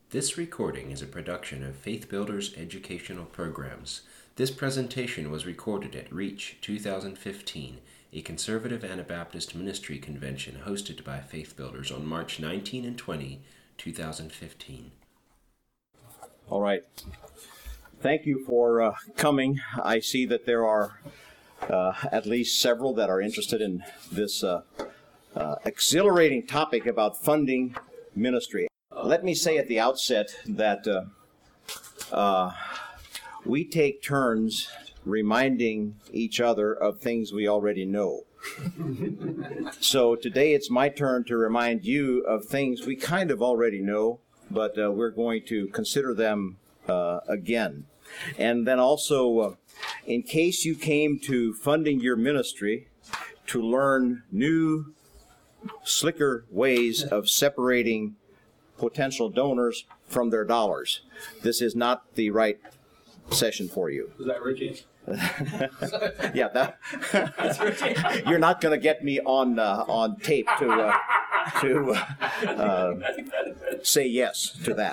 This recording is a production of Faith Builders Educational Programs. This presentation was recorded at REACH 2015, a conservative Anabaptist ministry convention hosted by Faith Builders on March 19 and 20, 2015. All right. Thank you for coming. I see that there are at least several that are interested in this exhilarating topic about funding ministry. Let me say at the outset that we take turns reminding each other of things we already know. So today it's my turn to remind you of things we kind of already know, but we're going to consider them again. And then also, in case you came to funding your ministry to learn new, slicker ways of separating potential donors from their dollars, this is not the right session for you. Is that Richie? Yeah, that's Richie. You're not going to get me on tape to say yes to that.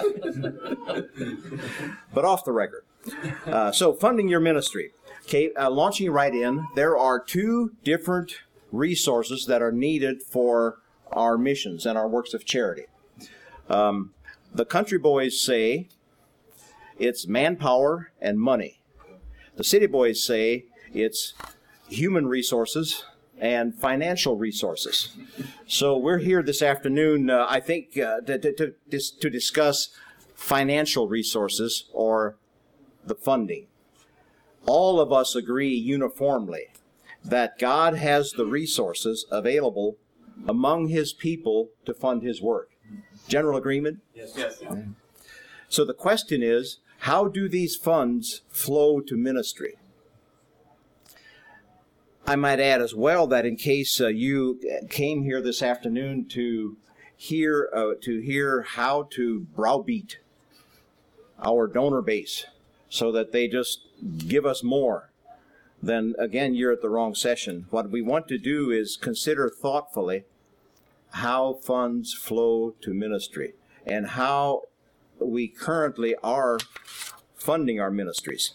But off the record. So funding your ministry. Okay, launching right in, there are two different resources that are needed for our missions and our works of charity. The country boys say it's manpower and money. The city boys say it's human resources and financial resources. So we're here this afternoon, I think, to discuss financial resources or the funding. All of us agree uniformly that God has the resources available among His people to fund His work. General agreement? Yes. Yes. So the question is, how do these funds flow to ministry? I might add as well that in case you came here this afternoon to hear how to browbeat our donor base so that they just give us more, then again you're at the wrong session. What we want to do is consider thoughtfully how funds flow to ministry and how we currently are funding our ministries.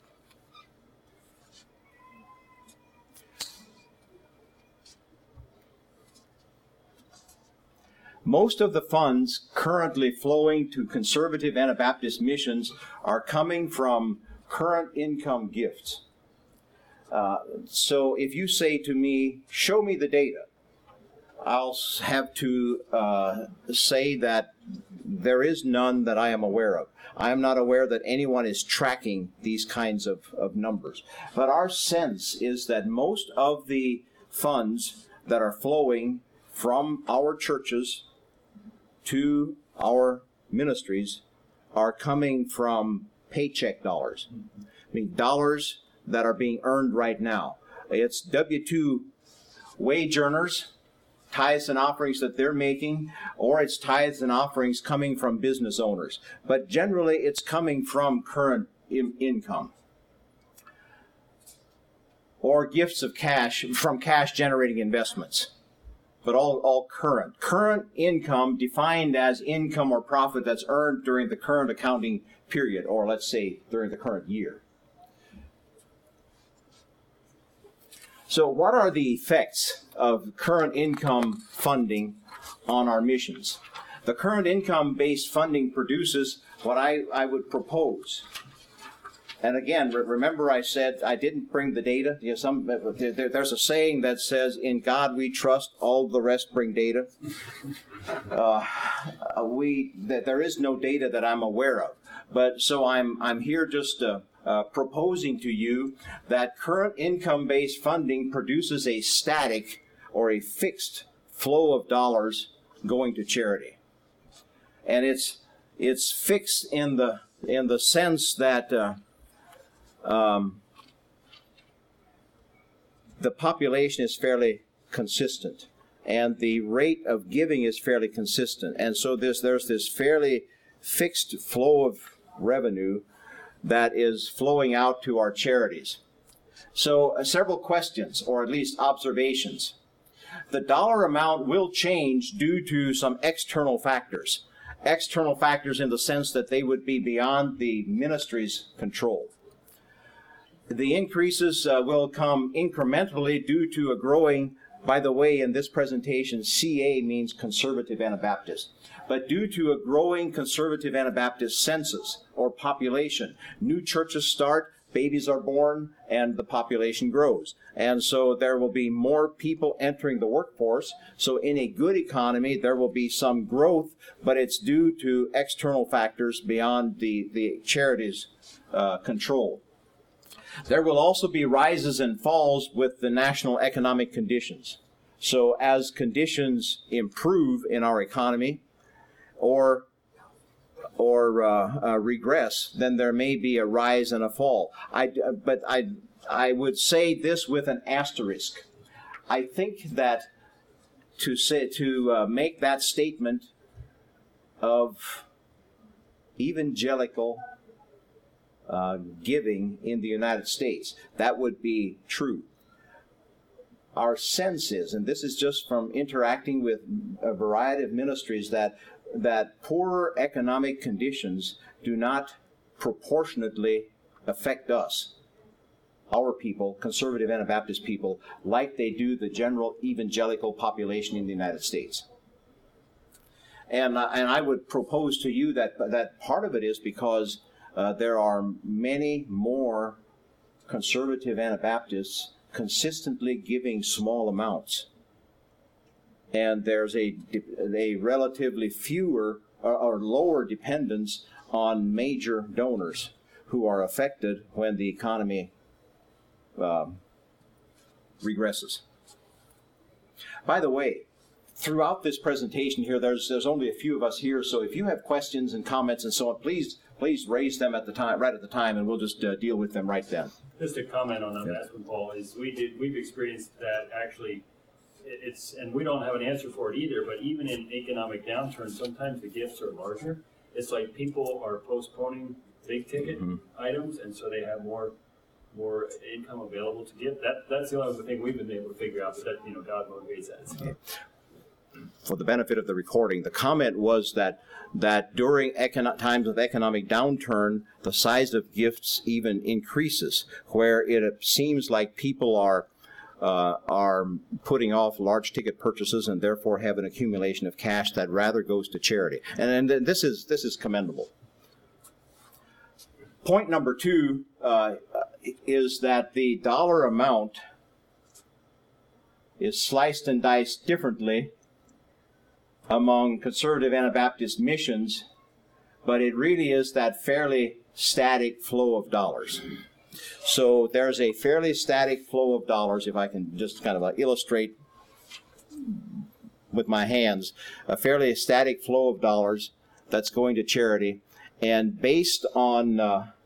Most of the funds currently flowing to conservative Anabaptist missions are coming from current income gifts. So if you say to me, show me the data, I'll have to say that there is none that I am aware of. I am not aware that anyone is tracking these kinds of numbers. But our sense is that most of the funds that are flowing from our churches to our ministries are coming from paycheck dollars. I mean, dollars that are being earned right now. It's W-2 wage earners, tithes and offerings that they're making, or it's tithes and offerings coming from business owners. But generally, it's coming from current income. Or gifts of cash from cash-generating investments. But all current. Current income defined as income or profit that's earned during the current accounting period, or let's say during the current year. So what are the effects of current income funding on our missions? The current income-based funding produces what I would propose. And again, remember I said I didn't bring the data. You know, there's a saying that says, in God we trust, all the rest bring data. There is no data that I'm aware of. But so I'm here just proposing to you that current income-based funding produces a static or a fixed flow of dollars going to charity. And it's fixed in the sense that the population is fairly consistent, and the rate of giving is fairly consistent. And so there's this fairly fixed flow of revenue that is flowing out to our charities. So several questions, or at least observations. The dollar amount will change due to some external factors. external factors in the sense that they would be beyond the ministry's control. The increases will come incrementally due to a growing, by the way, in this presentation, CA means Conservative Anabaptist. But due to a growing Conservative Anabaptist census or population, new churches start, babies are born, and the population grows. And so there will be more people entering the workforce. So in a good economy, there will be some growth, but it's due to external factors beyond the charity's control. There will also be rises and falls with the national economic conditions. So as conditions improve in our economy or regress, then there may be a rise and a fall. But I would say this with an asterisk. I think that to make that statement of evangelical giving in the United States, that would be true. Our sense is, and this is just from interacting with a variety of ministries, that poorer economic conditions do not proportionately affect us, our people, Conservative Anabaptist people, like they do the general evangelical population in the United States. And I would propose to you that part of it is because there are many more Conservative Anabaptists consistently giving small amounts. And there's a relatively fewer or lower dependence on major donors who are affected when the economy regresses. By the way, throughout this presentation here, there's only a few of us here, so if you have questions and comments and so on, please raise them right at the time, and we'll just deal with them right then. Just a comment on that last one, Paul, is we've experienced that actually. And we don't have an answer for it either, but even in economic downturns, sometimes the gifts are larger. It's like people are postponing big ticket items, and so they have more income available to give. That's the only thing we've been able to figure out, but that, God motivates that. So. For the benefit of the recording, the comment was that during times of economic downturn, the size of gifts even increases, where it seems like people are putting off large ticket purchases and therefore have an accumulation of cash that rather goes to charity. And this is commendable. Point number 2 is that the dollar amount is sliced and diced differently among Conservative Anabaptist missions, but it really is that fairly static flow of dollars. So there's a fairly static flow of dollars, if I can just kind of illustrate with my hands, a fairly static flow of dollars that's going to charity, and based on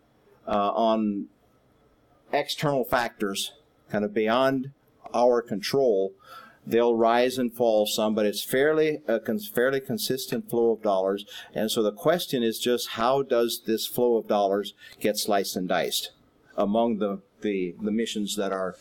external factors, kind of beyond our control, they'll rise and fall some, but it's fairly consistent flow of dollars. And so the question is just, how does this flow of dollars get sliced and diced among the missions that are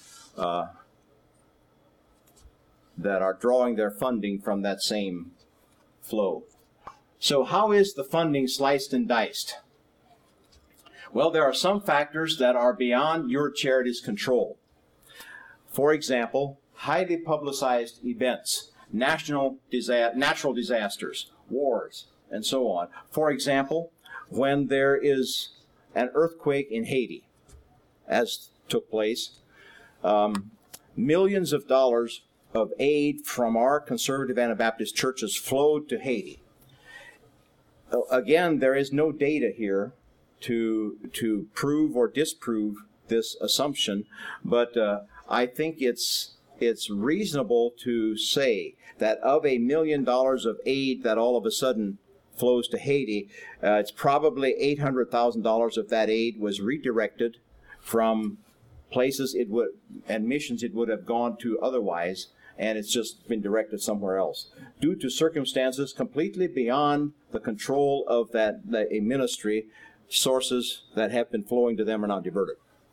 drawing their funding from that same flow? So how is the funding sliced and diced? Well, there are some factors that are beyond your charity's control. For example, highly publicized events, natural disasters, wars, and so on. For example, when there is an earthquake in Haiti, as took place, millions of dollars of aid from our Conservative Anabaptist churches flowed to Haiti. Again, there is no data here to prove or disprove this assumption, but I think it's reasonable to say that of $1 million of aid that all of a sudden flows to Haiti, it's probably $800,000 of that aid was redirected from places and missions it would have gone to otherwise, and it's just been directed somewhere else due to circumstances completely beyond the control of a ministry. Sources that have been flowing to them are now diverted.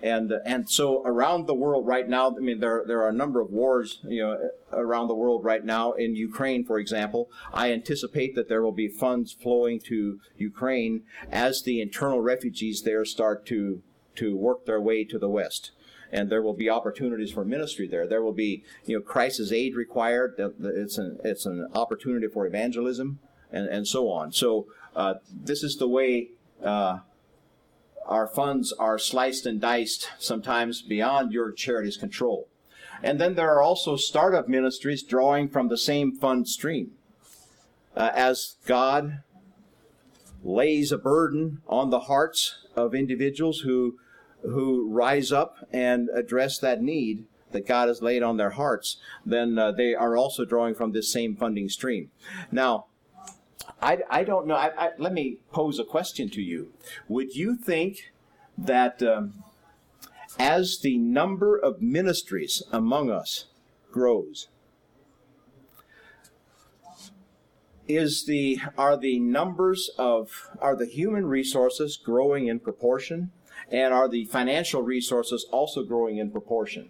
And so around the world right now, I mean, there are a number of wars, around the world right now. In Ukraine, for example, I anticipate that there will be funds flowing to Ukraine as the internal refugees there start to work their way to the West. And there will be opportunities for ministry there. There will be, crisis aid required. It's an opportunity for evangelism and so on. So this is the way our funds are sliced and diced, sometimes beyond your charity's control. And then there are also startup ministries drawing from the same fund stream. As God lays a burden on the hearts of individuals who rise up and address that need that God has laid on their hearts, then they are also drawing from this same funding stream. Now, I don't know. Let me pose a question to you. Would you think that as the number of ministries among us grows, are the human resources growing in proportion, and are the financial resources also growing in proportion?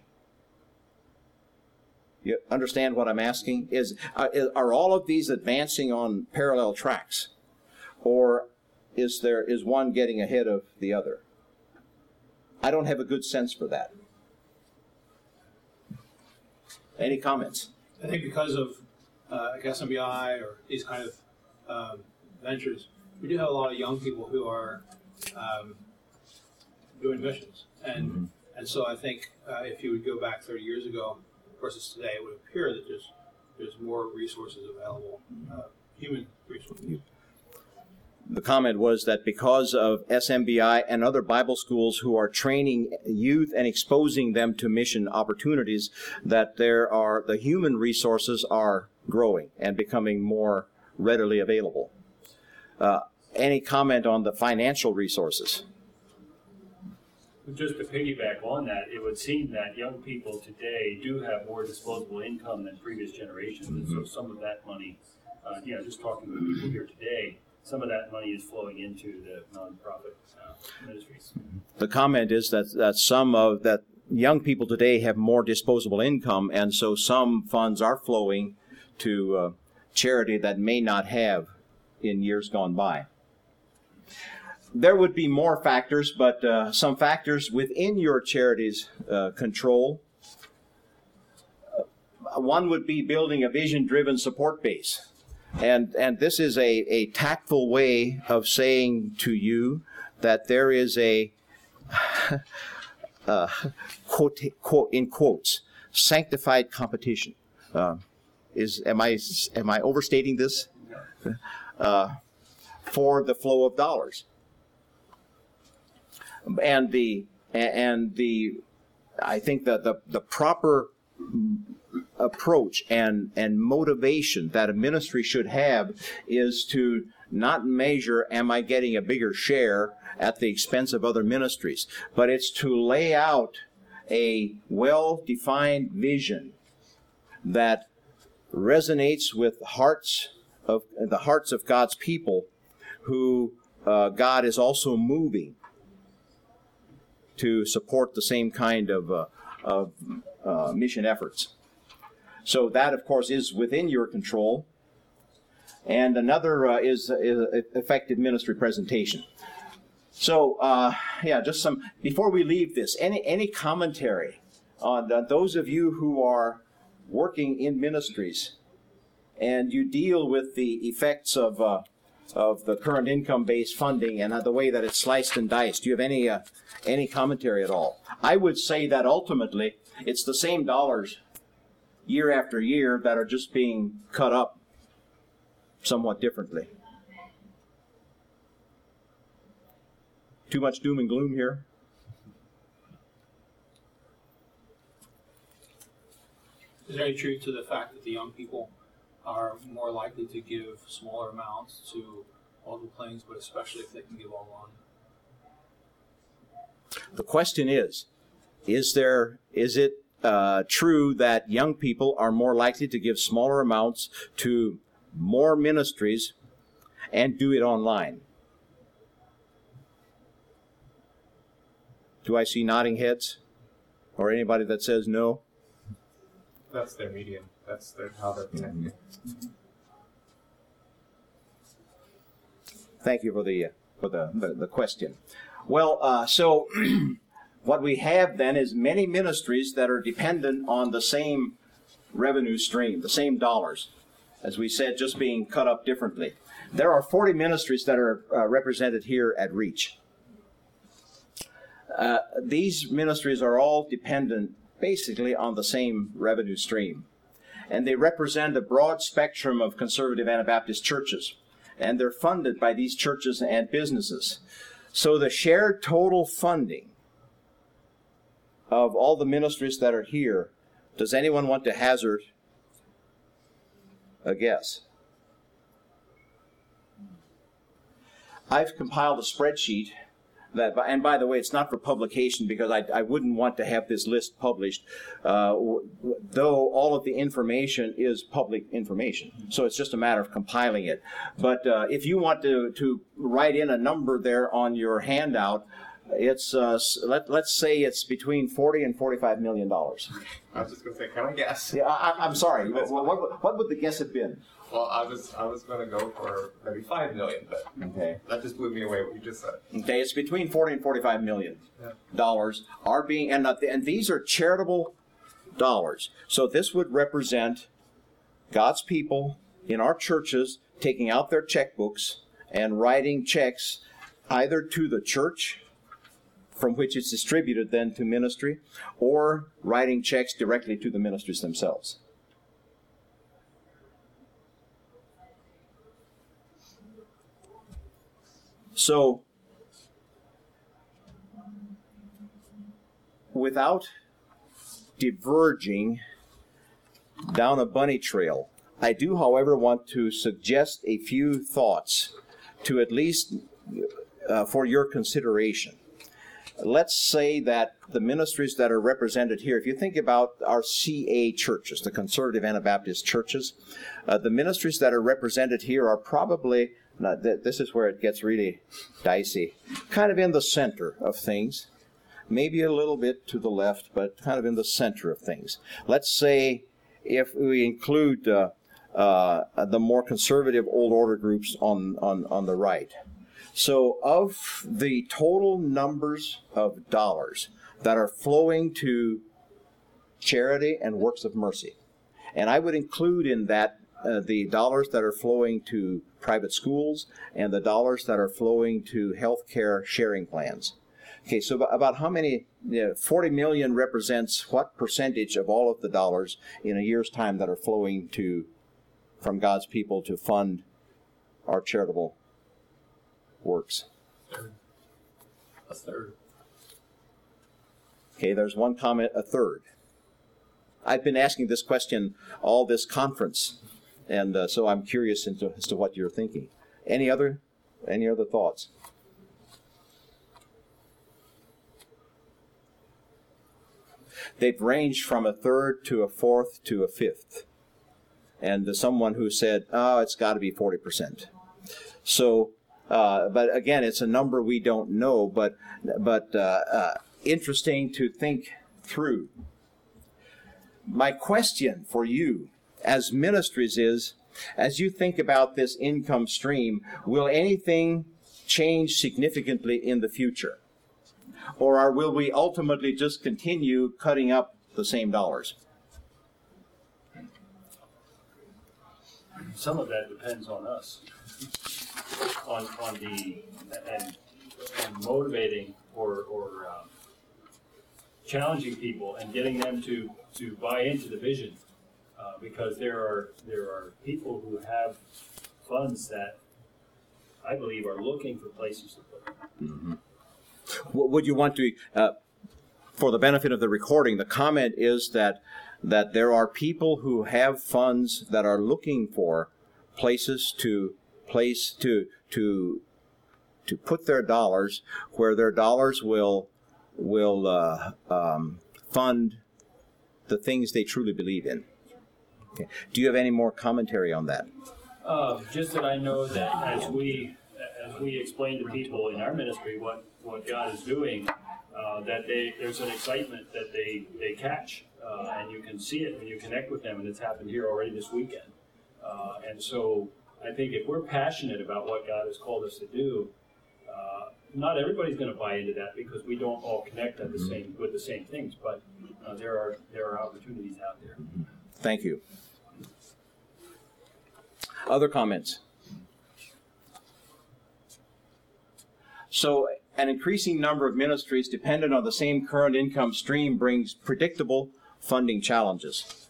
You understand what I'm asking? Are all of these advancing on parallel tracks, or is one getting ahead of the other? I don't have a good sense for that. Any comments? I think because of SMBI or these kind of ventures, we do have a lot of young people who are doing missions, and so I think if you would go back 30 years ago versus today, it would appear that there's more resources available, human resources. The comment was that because of SMBI and other Bible schools who are training youth and exposing them to mission opportunities, that the human resources are growing and becoming more readily available. Any comment on the financial resources? Just to piggyback on that, it would seem that young people today do have more disposable income than previous generations, and so some of that money, just talking to people here today, some of that money is flowing into the nonprofit ministries. The comment is that young people today have more disposable income, and so some funds are flowing to charity that may not have in years gone by. There would be more factors, but some factors within your charity's control. One would be building a vision-driven support base. And this is a tactful way of saying to you that there is a, quote, in quotes, sanctified competition. Am I overstating this? For the flow of dollars. And I think that the proper approach and motivation that a ministry should have is to not measure, am I getting a bigger share at the expense of other ministries, but it's to lay out a well-defined vision that resonates with the hearts of God's people who God is also moving to support the same kind of mission efforts. So that, of course, is within your control. And another is effective ministry presentation. So, just some, before we leave this, any commentary on those of you who are working in ministries and you deal with the effects of the current income-based funding and the way that it's sliced and diced. Do you have any commentary at all? I would say that ultimately it's the same dollars year after year that are just being cut up somewhat differently. Too much doom and gloom here? Is there any truth to the fact that the young people are more likely to give smaller amounts to multiple planes, but especially if they can give online? The question is it true that young people are more likely to give smaller amounts to more ministries and do it online? Do I see nodding heads? Or anybody that says no? That's their medium. That's how they're connected. Thank you for the question. Well, so what we have then is many ministries that are dependent on the same revenue stream, the same dollars, as we said, just being cut up differently. There are 40 ministries that are represented here at Reach. These ministries are all dependent basically on the same revenue stream. And they represent a broad spectrum of conservative Anabaptist churches. And they're funded by these churches and businesses. So the shared total funding of all the ministries that are here, does anyone want to hazard a guess? I've compiled a spreadsheet that, and by the way, it's not for publication because I wouldn't want to have this list published, though all of the information is public information. So it's just a matter of compiling it. But if you want to write in a number there on your handout, it's let's say it's between $40 and $45 million. I was just going to say, can I guess? Yeah, I'm sorry. What would the guess have been? Well, I was going to go for maybe $5 million, but Okay. that just blew me away what you just said. Okay, it's between $40 and $45 million dollars are being, and these are charitable dollars. So this would represent God's people in our churches taking out their checkbooks and writing checks either to the church, from which it's distributed then to ministry, or writing checks directly to the ministries themselves. So, without diverging down a bunny trail, I do, however, want to suggest a few thoughts to at least for your consideration. Let's say that the ministries that are represented here, if you think about our CA churches, the Conservative Anabaptist churches, the ministries that are represented here are probably, this is where it gets really dicey, kind of in the center of things, maybe a little bit to the left, but kind of in the center of things. Let's say if we include the more conservative old order groups on the right. So of the total numbers of dollars that are flowing to charity and works of mercy, and I would include in that the dollars that are flowing to private schools and the dollars that are flowing to health care sharing plans. Okay, so about how many, 40 million represents what percentage of all of the dollars in a year's time that are flowing from God's people to fund our charitable works? A third. Okay, there's one comment, a third. I've been asking this question all this conference, and so I'm curious as to what you're thinking. Any other thoughts? They've ranged from a third to a fourth to a fifth. And someone who said, oh, it's got to be 40%. So, but again, it's a number we don't know, but interesting to think through. My question for you as ministries is, as you think about this income stream, will anything change significantly in the future? Or will we ultimately just continue cutting up the same dollars? Some of that depends on us, on the and motivating or challenging people and getting them to buy into the vision, because there are people who have funds that I believe are looking for places to put them. Mm-hmm. Would you want to, for the benefit of the recording, the comment is that there are people who have funds that are looking for places to put their dollars, where their dollars will fund the things they truly believe in. Okay. Do you have any more commentary on that? Just that I know that as we explain to people in our ministry what God is doing, that there's an excitement that they catch, and you can see it when you connect with them, and it's happened here already this weekend. And so I think if we're passionate about what God has called us to do, not everybody's going to buy into that because we don't all connect at with the same things, but there are opportunities out there. Thank you. Other comments? So, an increasing number of ministries dependent on the same current income stream brings predictable funding challenges.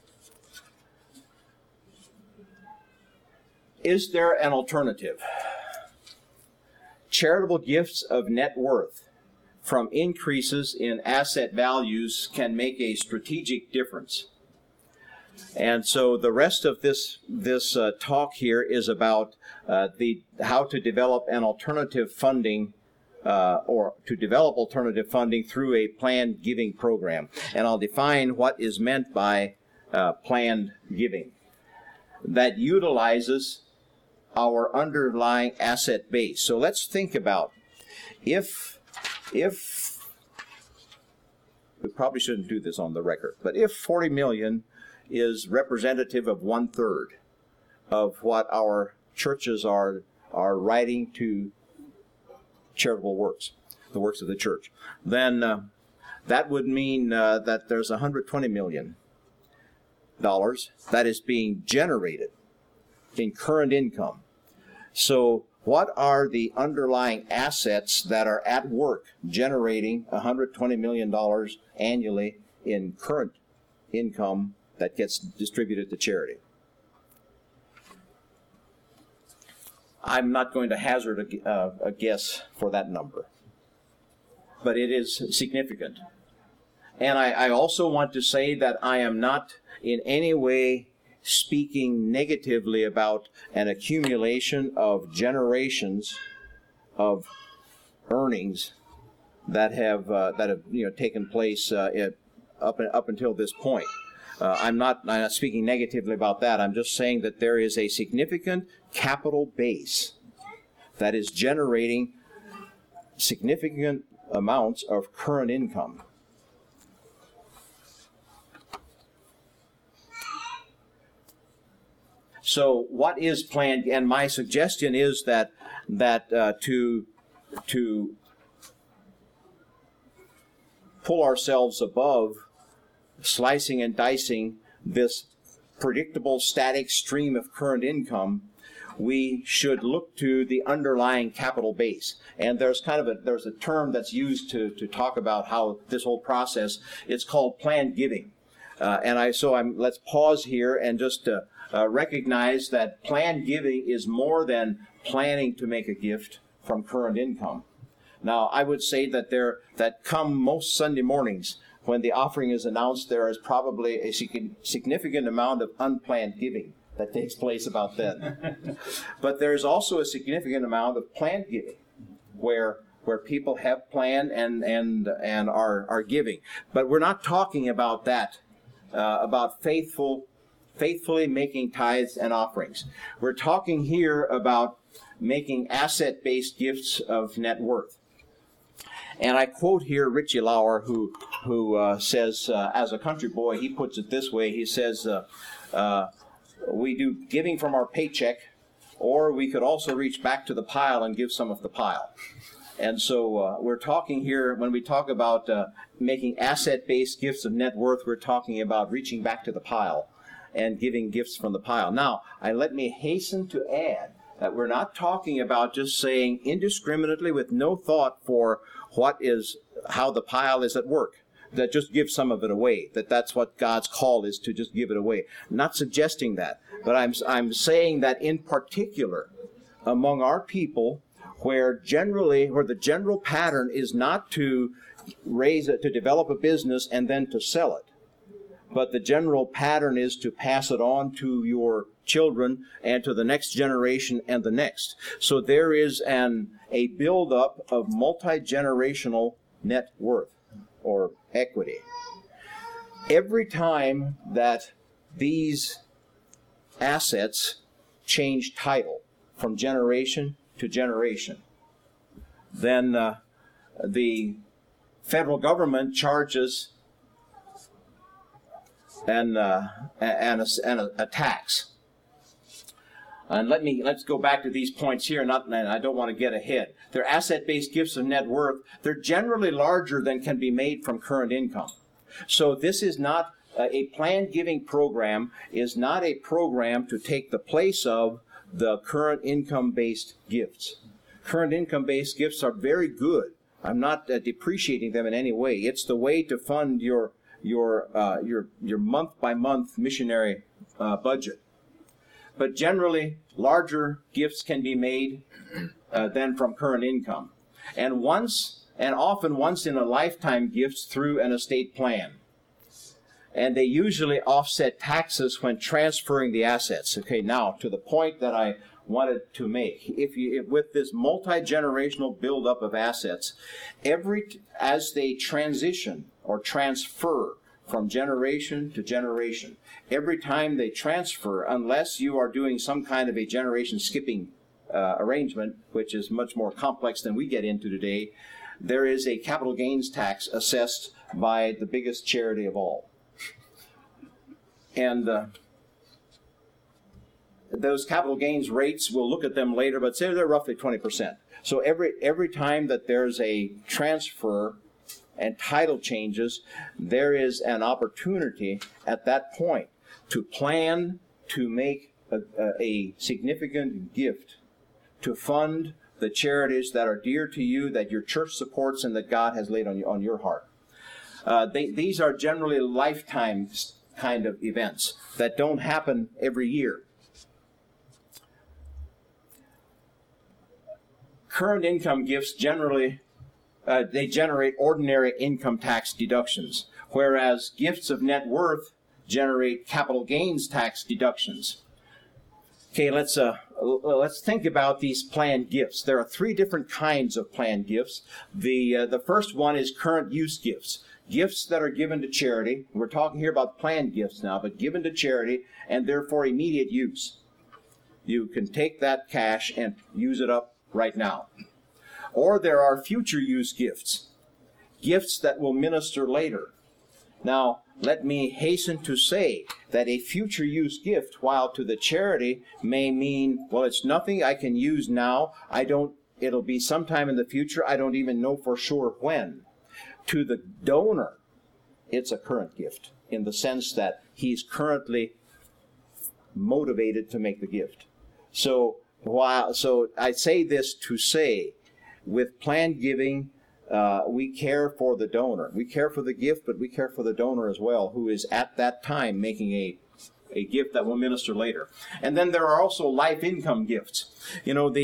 Is there an alternative? Charitable gifts of net worth from increases in asset values can make a strategic difference. And so the rest of this talk here is about how to develop an alternative funding or to develop alternative funding through a planned giving program. And I'll define what is meant by planned giving. That utilizes our underlying asset base. So let's think about if we probably shouldn't do this on the record, but if 40 million is representative of 1/3 of what our churches are writing to charitable works, the works of the church, then that would mean that there's $120 million that is being generated in current income. So what are the underlying assets that are at work generating $120 million annually in current income that gets distributed to charity? I'm not going to hazard a guess for that number, but it is significant. And I also want to say that I am not in any way speaking negatively about an accumulation of generations of earnings that have taken place up until this point. I'm not speaking negatively about that. I'm just saying that there is a significant capital base that is generating significant amounts of current income. So what is planned? And my suggestion is that to pull ourselves above slicing and dicing this predictable static stream of current income, we should look to the underlying capital base. And there's there's a term that's used to talk about how this whole process, it's called planned giving. Let's pause here and just recognize that planned giving is more than planning to make a gift from current income. Now, I would say that come most Sunday mornings, when the offering is announced, there is probably a significant amount of unplanned giving that takes place about then. But there's also a significant amount of planned giving, where people have planned and are giving. But we're not talking about that, about faithfully making tithes and offerings. We're talking here about making asset-based gifts of net worth. And I quote here Richie Lauer, who says, as a country boy, he puts it this way. He says, we do giving from our paycheck, or we could also reach back to the pile and give some of the pile. And so we're talking here, when we talk about making asset-based gifts of net worth, we're talking about reaching back to the pile and giving gifts from the pile. Now, let me hasten to add that we're not talking about just saying indiscriminately with no thought for how the pile is at work, that just give some of it away, that's what God's call is, to just give it away. I'm not suggesting that, but I'm saying that in particular among our people, where the general pattern is not to develop a business and then to sell it, but the general pattern is to pass it on to your children and to the next generation and the next. So there is a buildup of multi-generational net worth or equity. Every time that these assets change title from generation to generation, then the federal government charges a tax. And let's go back to these points here. And I don't want to get ahead. They're asset-based gifts of net worth. They're generally larger than can be made from current income. So this is not a planned giving program. Is not a program to take the place of the current income-based gifts. Current income-based gifts are very good. I'm not depreciating them in any way. It's the way to fund your month-by-month missionary budget. But generally, larger gifts can be made than from current income, and often once in a lifetime gifts through an estate plan. And they usually offset taxes when transferring the assets. Okay, now to the point that I wanted to make. With this multi-generational buildup of assets, as they transition or transfer from generation to generation, every time they transfer, unless you are doing some kind of a generation skipping arrangement, which is much more complex than we get into today, there is a capital gains tax assessed by the biggest charity of all. And those capital gains rates, we'll look at them later, but say they're roughly 20%. So every time that there's a transfer and title changes, there is an opportunity at that point to plan to make a significant gift to fund the charities that are dear to you, that your church supports, and that God has laid on your heart. These are generally lifetime kind of events that don't happen every year. Current income gifts generally they generate ordinary income tax deductions, whereas gifts of net worth generate capital gains tax deductions. Okay, let's think about these planned gifts. There are three different kinds of planned gifts. The first one is current use gifts. Gifts that are given to charity. We're talking here about planned gifts now, but given to charity and therefore immediate use. You can take that cash and use it up right now. Or there are future use gifts. Gifts that will minister later. Now, let me hasten to say that a future use gift, while to the charity may mean, well, it's nothing I can use now. It'll be sometime in the future. I don't even know for sure when. To the donor, it's a current gift in the sense that he's currently motivated to make the gift. So I say this to say, with planned giving, we care for the donor. We care for the gift, but we care for the donor as well, who is at that time making a gift that will minister later. And then there are also life income gifts. You know,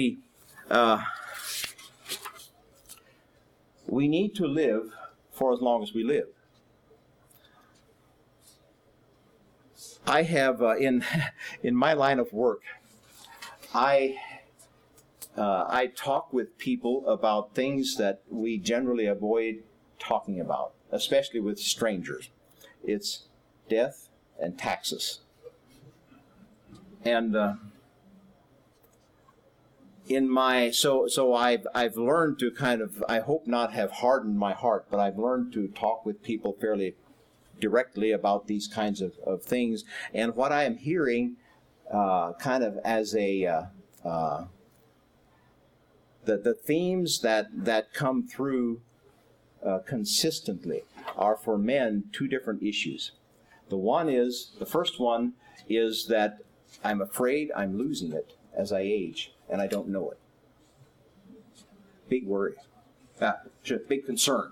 we need to live for as long as we live. I have, in my line of work, I talk with people about things that we generally avoid talking about, especially with strangers. It's death and taxes. And I've learned to kind of, I hope not have hardened my heart, but I've learned to talk with people fairly directly about these kinds of things. And what I am hearing kind of as the themes that come through consistently are for men two different issues. The first one is that I'm afraid I'm losing it as I age, and I don't know it. Big worry. Big concern.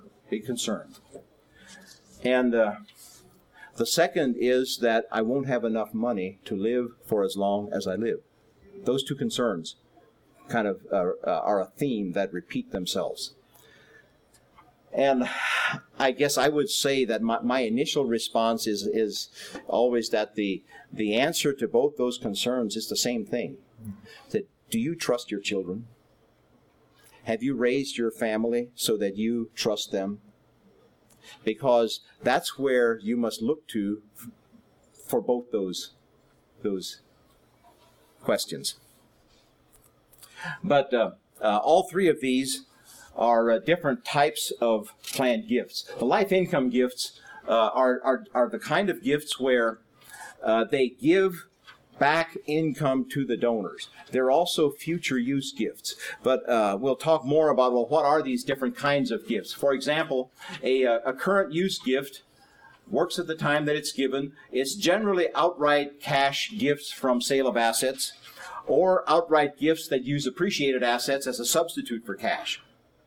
And the second is that I won't have enough money to live for as long as I live. Those two concerns kind of are a theme that repeat themselves. And I guess I would say that my initial response is always that the answer to both those concerns is the same thing. That, do you trust your children? Have you raised your family so that you trust them? Because that's where you must look to for both those questions. But all three of these are different types of planned gifts. The life income gifts are the kind of gifts where they give back income to the donors. They're also future use gifts. But we'll talk more about, well, what are these different kinds of gifts? For example, a current use gift works at the time that it's given. It's generally outright cash gifts from sale of assets, or outright gifts that use appreciated assets as a substitute for cash.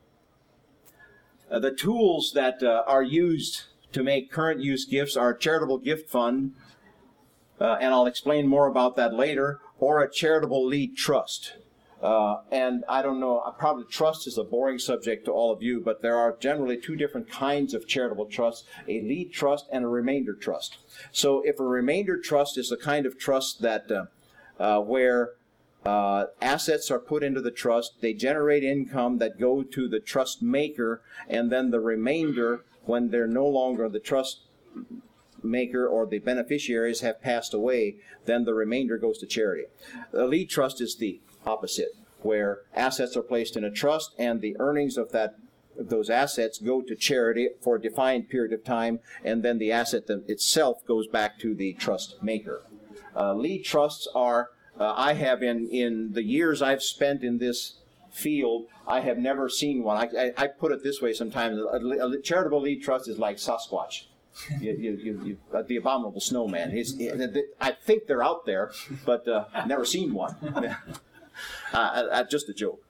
The tools that are used to make current use gifts are a charitable gift fund, and I'll explain more about that later, or a charitable lead trust. And I don't know, probably trust is a boring subject to all of you, but there are generally two different kinds of charitable trusts, a lead trust and a remainder trust. So if a remainder trust is the kind of trust that where assets are put into the trust, they generate income that go to the trust maker, and then the remainder, when they're no longer the trust maker or the beneficiaries have passed away, then the remainder goes to charity. The lead trust is the opposite, where assets are placed in a trust and the earnings of those assets go to charity for a defined period of time, and then the asset itself goes back to the trust maker. Lead trusts are I have, in the years I've spent in this field, I have never seen one. I put it this way sometimes. A charitable lead trust is like Sasquatch, the abominable snowman. I think they're out there, but I've never seen one. Just a joke.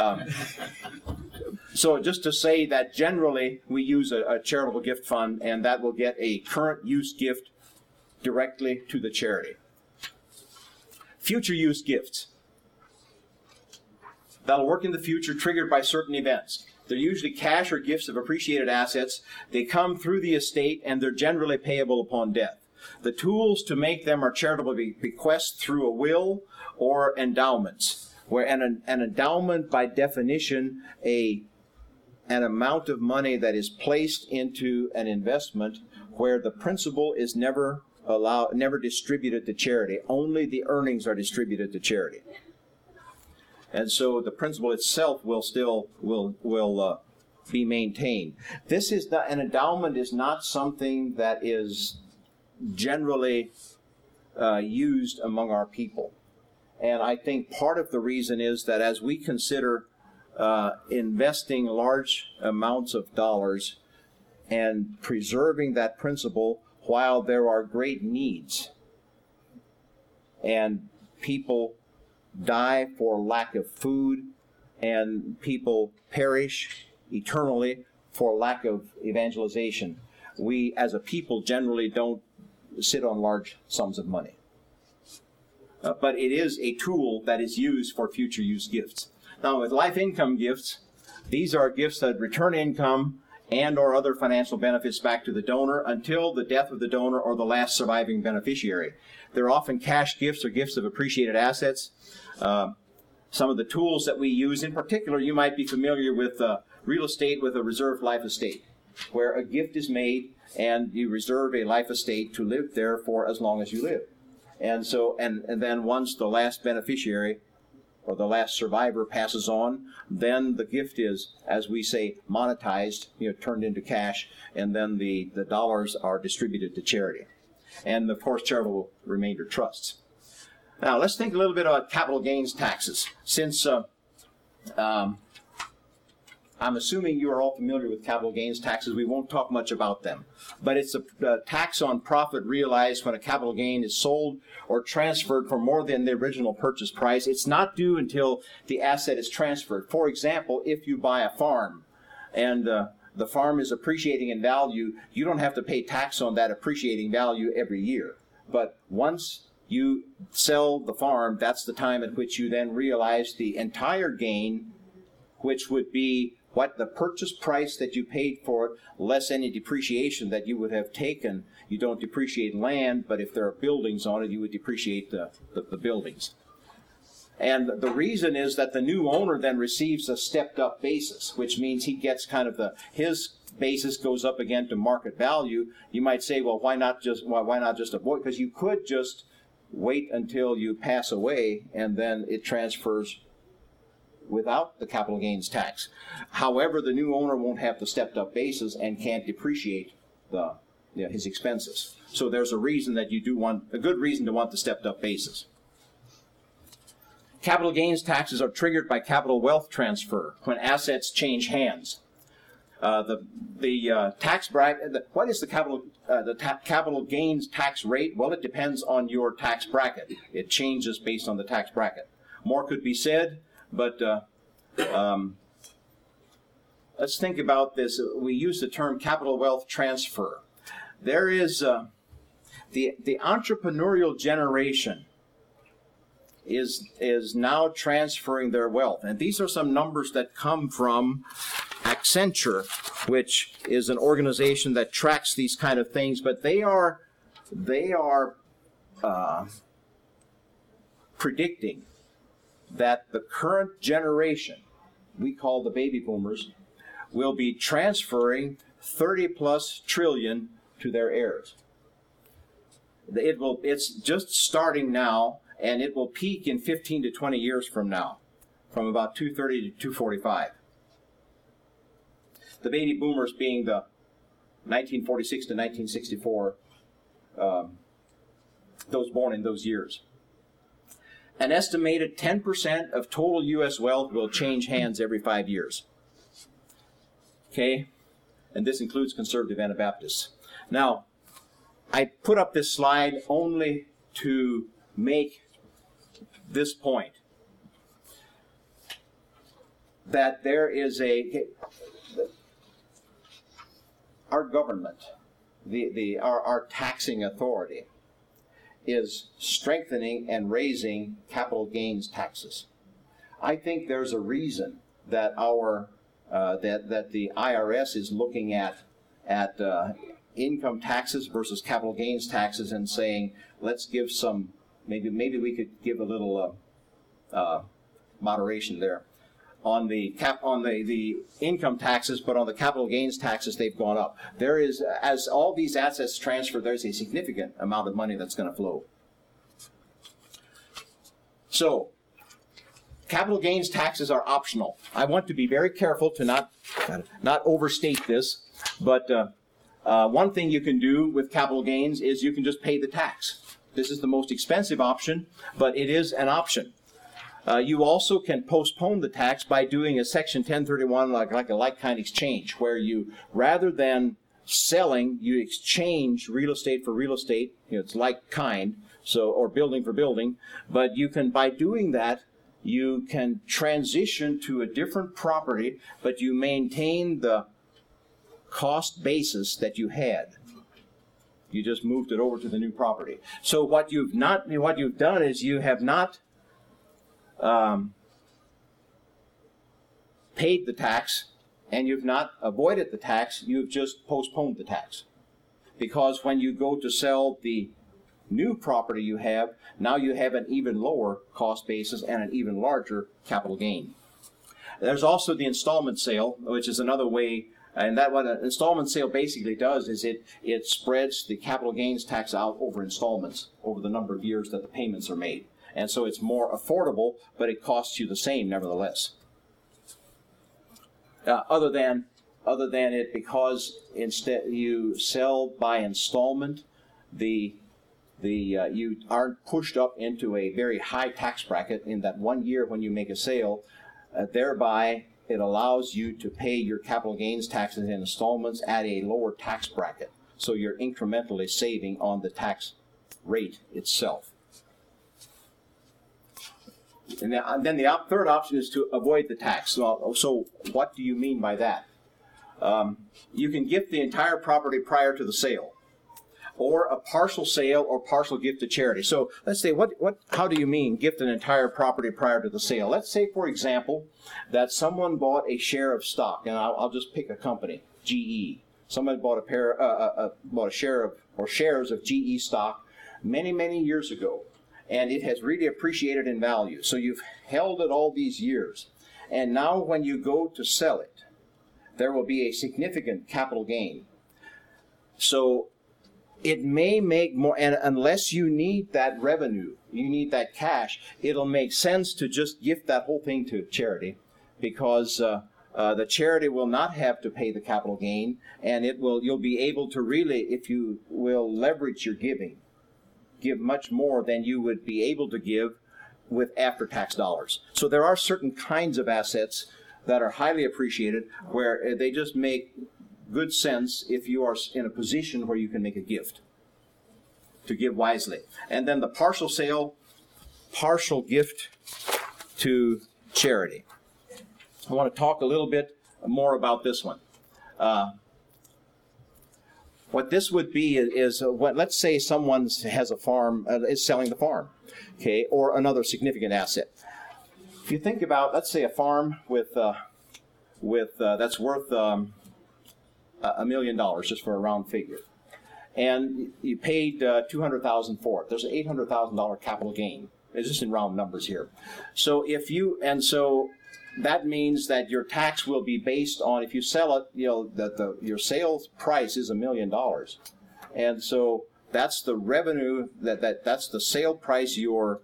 So just to say that generally we use a charitable gift fund, and that will get a current use gift directly to the charity. Future use gifts. That'll work in the future, triggered by certain events. They're usually cash or gifts of appreciated assets. They come through the estate, and they're generally payable upon death. The tools to make them are charitable bequests through a will or endowments, where an endowment, by definition, an amount of money that is placed into an investment where the principal is never distributed to charity. Only the earnings are distributed to charity. And so the principal itself will still be maintained. This is not, an endowment is not something that is generally used among our people. And I think part of the reason is that as we consider investing large amounts of dollars and preserving that principal while there are great needs, and people die for lack of food, and people perish eternally for lack of evangelization, we as a people generally don't sit on large sums of money. But it is a tool that is used for future use gifts. Now, with life income gifts, these are gifts that return income and or other financial benefits back to the donor until the death of the donor or the last surviving beneficiary. They're often cash gifts or gifts of appreciated assets. Some of the tools that we use, in particular, you might be familiar with real estate with a reserved life estate, where a gift is made and you reserve a life estate to live there for as long as you live. And so, and then once the last beneficiary or the last survivor passes on, then the gift is, as we say, monetized, turned into cash, and then the dollars are distributed to charity. And, of course, charitable remainder trusts. Now, let's think a little bit about capital gains taxes. Since I'm assuming you are all familiar with capital gains taxes, we won't talk much about them. But it's a tax on profit realized when a capital gain is sold or transferred for more than the original purchase price. It's not due until the asset is transferred. For example, if you buy a farm and the farm is appreciating in value, you don't have to pay tax on that appreciating value every year. But once you sell the farm, that's the time at which you then realize the entire gain, which would be what the purchase price that you paid for it, less any depreciation that you would have taken. You don't depreciate land, but if there are buildings on it, you would depreciate the buildings. And the reason is that the new owner then receives a stepped-up basis, which means he gets kind of his basis goes up again to market value. You might say, well, why not just avoid? Because you could just wait until you pass away, and then it transfers without the capital gains tax. However, the new owner won't have the stepped-up basis and can't depreciate his expenses. So there's a reason that you do want, a good reason to want the stepped-up basis. Capital gains taxes are triggered by capital wealth transfer when assets change hands. The tax bracket. What is the capital gains tax rate? Well, it depends on your tax bracket. It changes based on the tax bracket. More could be said, but let's think about this. We use the term capital wealth transfer. There is the entrepreneurial generation is now transferring their wealth, and these are some numbers that come from Accenture, which is an organization that tracks these kind of things, but they are predicting that the current generation, we call the baby boomers, will be transferring 30+ trillion to their heirs. It's just starting now, and it will peak in 15 to 20 years from now, from about 230 to 245. The baby boomers being the 1946 to 1964, those born in those years. An estimated 10% of total U.S. wealth will change hands every 5 years. Okay? And this includes conservative Anabaptists. Now, I put up this slide only to make this point, that there is our government, our taxing authority, is strengthening and raising capital gains taxes. I think there's a reason that that the IRS is looking at income taxes versus capital gains taxes and saying, let's give some, maybe we could give a little moderation there on the income taxes, but on the capital gains taxes they've gone up. There is, as all these assets transfer, there's a significant amount of money that's going to flow. So, capital gains taxes are optional. I want to be very careful to not overstate this, but one thing you can do with capital gains is you can just pay the tax. This is the most expensive option, but it is an option. You also can postpone the tax by doing a Section 1031, like a like-kind exchange, where you, rather than selling, you exchange real estate for real estate. It's like-kind, or building for building. But you can, by doing that, you can transition to a different property, but you maintain the cost basis that you had. You just moved it over to the new property. So what you've done is you have not paid the tax, and you've not avoided the tax, you've just postponed the tax. Because when you go to sell the new property you have, now you have an even lower cost basis and an even larger capital gain. There's also the installment sale, which is another way, and that what an installment sale basically does is it spreads the capital gains tax out over installments, over the number of years that the payments are made. And so it's more affordable, but it costs you the same nevertheless. Other than it, because instead you sell by installment, you aren't pushed up into a very high tax bracket in that 1 year when you make a sale. Thereby, it allows you to pay your capital gains taxes in installments at a lower tax bracket. So you're incrementally saving on the tax rate itself. And then the third option is to avoid the tax. So what do you mean by that? You can gift the entire property prior to the sale, or a partial sale or partial gift to charity. So let's say, how do you mean gift an entire property prior to the sale? Let's say, for example, that someone bought a share of stock, and I'll just pick a company, GE. Someone bought a share of, or shares of GE stock many years ago, and it has really appreciated in value. So you've held it all these years, and now when you go to sell it, there will be a significant capital gain. So it may make more, and unless you need that revenue, you need that cash, it'll make sense to just gift that whole thing to charity, because the charity will not have to pay the capital gain, and you'll be able to really, if you will leverage your giving, give much more than you would be able to give with after-tax dollars. So there are certain kinds of assets that are highly appreciated where they just make good sense if you are in a position where you can make a gift, to give wisely. And then the partial sale, partial gift to charity. I want to talk a little bit more about this one. What this would be is let's say someone has a farm, is selling the farm, okay, or another significant asset. If you think about, let's say, a farm with that's worth $1 million, just for a round figure, and you paid $200,000 for it. There's an $800,000 capital gain. It's just in round numbers here. So that means that your tax will be based on, if you sell it, your sales price is $1 million, and so that's the revenue that's the sale price you're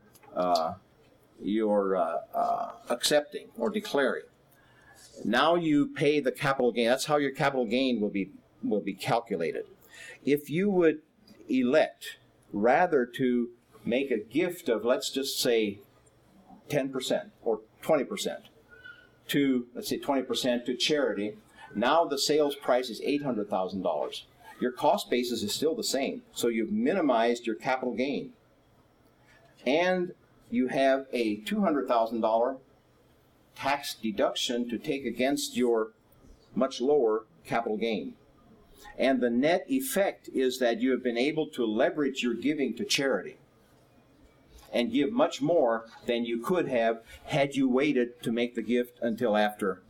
accepting or declaring. Now you pay the capital gain. That's how your capital gain will be calculated. If you would elect rather to make a gift of, let's just say, 10% or 20%, to, let's say, 20% to charity, now the sales price is $800,000. Your cost basis is still the same, so you've minimized your capital gain. And you have a $200,000 tax deduction to take against your much lower capital gain. And the net effect is that you have been able to leverage your giving to charity and give much more than you could have had you waited to make the gift until after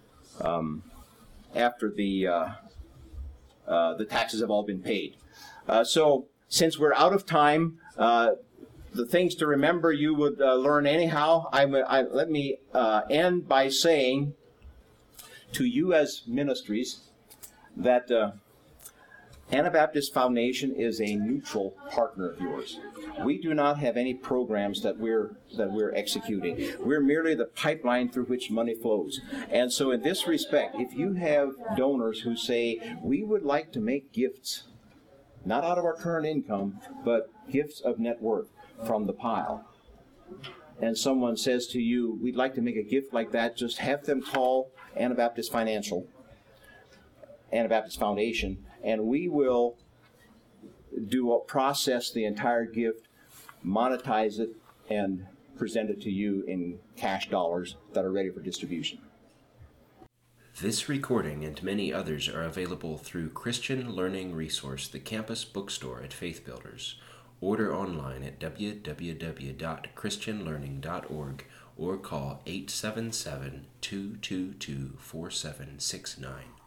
the taxes have all been paid. So since we're out of time, the things to remember you would learn anyhow. Let me end by saying to you as ministries that Anabaptist Foundation is a neutral partner of yours. We do not have any programs that we're executing. We're merely the pipeline through which money flows. And so in this respect, if you have donors who say, we would like to make gifts, not out of our current income, but gifts of net worth from the pile, and someone says to you, we'd like to make a gift like that, just have them call Anabaptist Foundation, and we will process the entire gift, monetize it, and present it to you in cash dollars that are ready for distribution. This recording and many others are available through Christian Learning Resource, the campus bookstore at Faith Builders. Order online at www.christianlearning.org or call 877-222-4769.